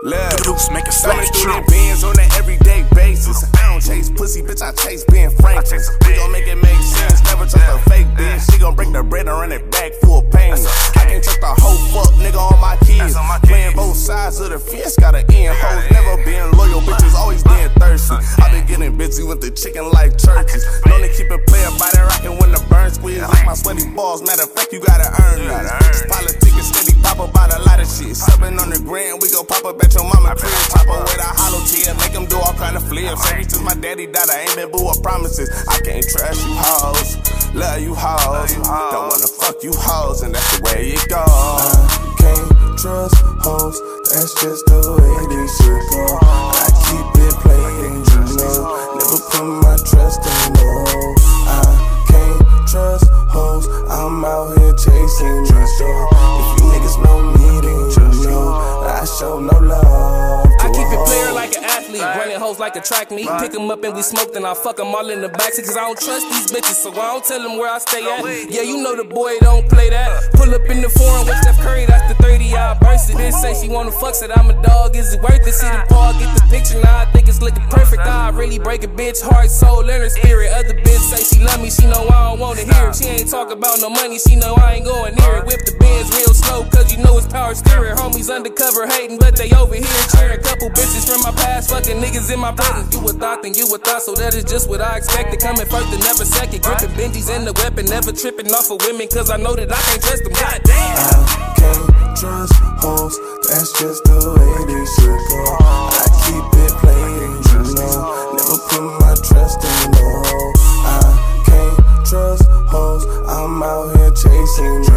Loose, make a Thumbing slash through true. them bands on an everyday basis. I don't chase pussy, bitch, I chase Ben Franklin. We gon' make it make sense, never trust a fake bitch. She gon' break the bread and run it back full pain. I can't trust a whole fuck nigga on my kids. Playing both sides of the fence, gotta end. Hoes never been loyal, bitches always been thirsty. I been getting busy with the chicken like churches. Known to keep it player body rockin' when the burn squeeze. Like my sweaty balls, matter of fact, you gotta earn this. Politics steady pop about a lot of shit. Subbing on the grand, we gon' pop up at your mama crib. Chop up with a hollow tear, make them do all kind of flips. Ever since my daddy died, I ain't been boo with promises. I can't trust you hoes, love you hoes. Don't wanna fuck you hoes, and that's the way it goes. I can't trust hoes, that's just the way this shit go. I keep it playing, you know, never put my trust in no. I can't trust hoes, I'm out here chasing this door. If you niggas know me, then you know I show no love. I keep it player like an athlete, running hoes like a track meet. Pick them up and we smoke, then I fuck them all in the backseat. Cause I don't trust these bitches, so I don't tell them where I stay at. Yeah, you know the boy don't play that. Pull up in the forum with Steph Curry, that's the 30-yard burst. It say she wanna fuck, said I'm a dog, is it worth it? See the ball, get the picture, now I think it's looking perfect. I really break a bitch heart, soul, and her spirit. Other bitch say she love me, she know I don't wanna hear it. She ain't talk about no money, she know I ain't going near it. Whip the Benz real slow, cause you know it's power steering. Homies undercover hating, but they over here cheering. Couple bitches from my past, fucking niggas in my presence. You a thought, then you a thought, so that is just what I expected. Coming first and never second, gripping Benjis and the weapon. Never tripping off of women, cause I know that I can't trust them. God damn. I can't trust hoes, that's just the way this shit go. I keep it playing, you know, never put my trust in no. I can't trust hoes, I'm out here chasing